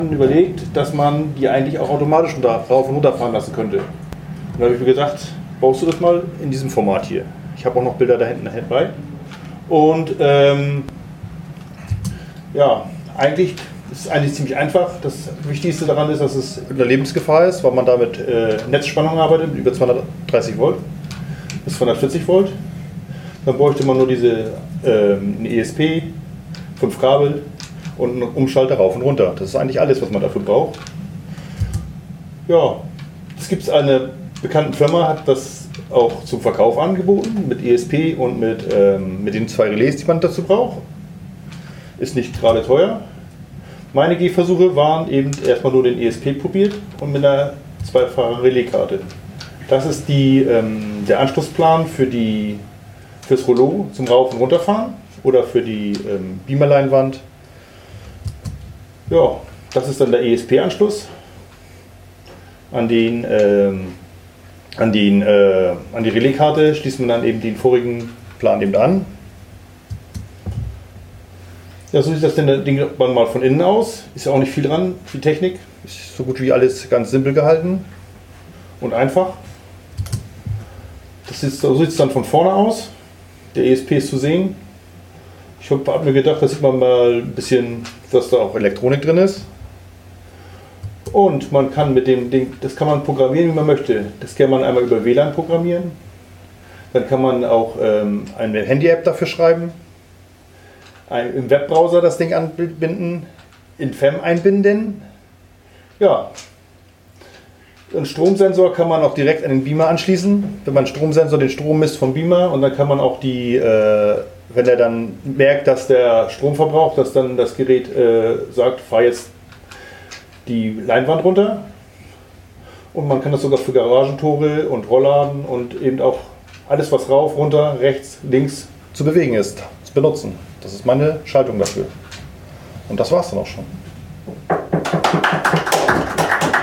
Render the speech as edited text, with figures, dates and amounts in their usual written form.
überlegt, dass man die eigentlich auch automatisch rauf und runter fahren lassen könnte. Und da habe ich mir gedacht, baust du das mal in diesem Format hier. Ich habe auch noch Bilder da hinten bei. Und ja, eigentlich ist es eigentlich ziemlich einfach. Das Wichtigste daran ist, dass es in der Lebensgefahr ist, weil man da mit Netzspannung arbeitet, mit über 230 Volt bis 240 Volt. Dann bräuchte man nur ein ESP, 5 Kabel und einen Umschalter rauf und runter. Das ist eigentlich alles, was man dafür braucht. Ja, es gibt eine bekannte Firma, hat das auch zum Verkauf angeboten, mit ESP und mit den 2 Relais, die man dazu braucht. Ist nicht gerade teuer. Meine Gehversuche waren eben erstmal nur den ESP probiert und mit einer 2-fachen Relaiskarte. Das ist der Anschlussplan fürs Rollo zum Rauf- und Runterfahren oder für die Beamerleinwand. Ja, das ist dann der ESP-Anschluss. An die Relaiskarte schließt man dann eben den vorigen Plan eben an. Ja, so sieht das Ding mal von innen aus. Ist ja auch nicht viel dran, viel Technik. Ist so gut wie alles ganz simpel gehalten und einfach. So sieht es dann von vorne aus. Der ESP ist zu sehen. Ich habe mir gedacht, da sieht man mal ein bisschen, dass da auch Elektronik drin ist. Und man kann mit dem Ding, das kann man programmieren, wie man möchte. Das kann man einmal über WLAN programmieren. Dann kann man auch eine Handy-App dafür schreiben. Im Webbrowser das Ding anbinden, in FEM einbinden. Ja, einen Stromsensor kann man auch direkt an den Beamer anschließen. Wenn man Stromsensor den Strom misst vom Beamer und dann kann man auch wenn er dann merkt, dass der Strom verbraucht, dass dann das Gerät sagt, fahr jetzt die Leinwand runter. Und man kann das sogar für Garagentore und Rollladen und eben auch alles, was rauf, runter, rechts, links zu bewegen ist, zu benutzen. Das ist meine Schaltung dafür. Und das war's dann auch schon.